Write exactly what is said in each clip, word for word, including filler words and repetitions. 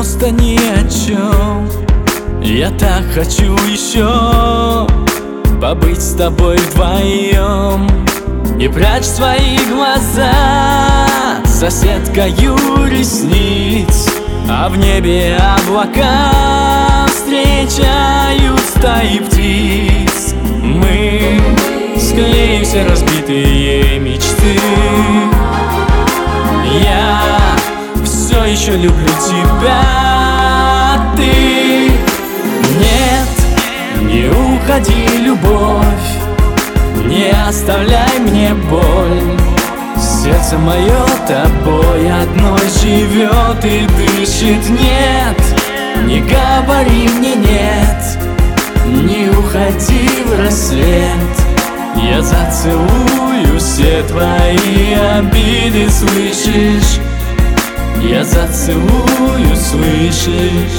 просто ни о чем. Я так хочу еще побыть с тобой вдвоем. Не прячь свои глаза соседкою ресниц, а в небе облака встречают стаи птиц. Мы склеимся, разбитые мечты. Я все еще люблю тебя, ты. Нет, не уходи, любовь, не оставляй мне боль. Сердце мое тобой одной живет и дышит. Нет, не говори мне нет, не уходи в рассвет. Я зацелую все твои обиды, слышишь? Я зацелую, слышишь?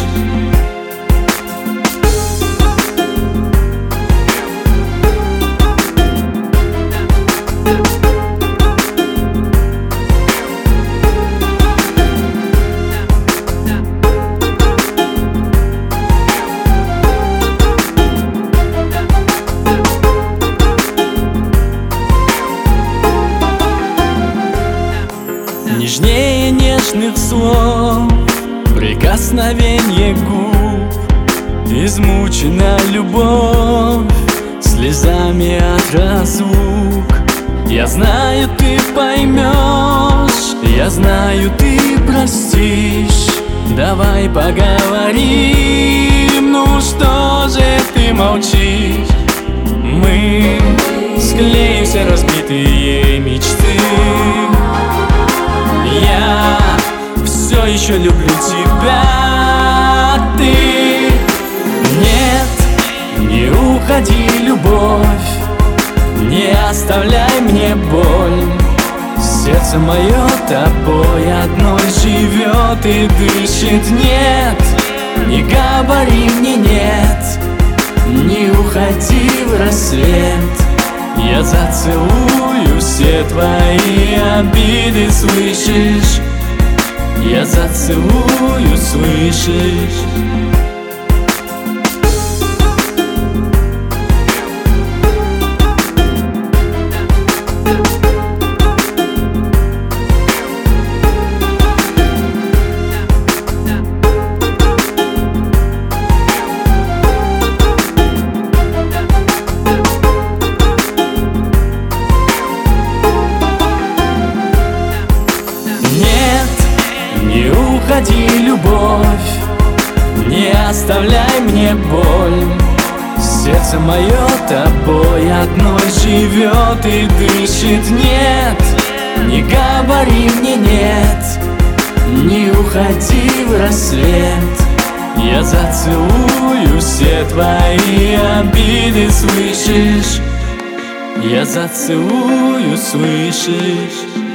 Нежнее нежных слов, прикосновение губ, измучена любовь слезами от разлук. Я знаю, ты поймешь, я знаю, ты простишь. Давай поговорим, ну что же ты молчишь? Мы склеимся, разбитые мечты. Я все еще люблю тебя, ты. Нет, не уходи, любовь, не оставляй мне боль. Сердце мое тобой одной живет и дышит. Нет, не говори мне нет, не уходи в рассвет. Я зацелую все твои обиды, слышишь? Я зацелую, слышишь? Не уходи, любовь, не оставляй мне боль. Сердце мое тобой одной живет и дышит. Нет, не говори мне нет, не уходи в рассвет. Я зацелую все твои обиды, слышишь? Я зацелую, слышишь?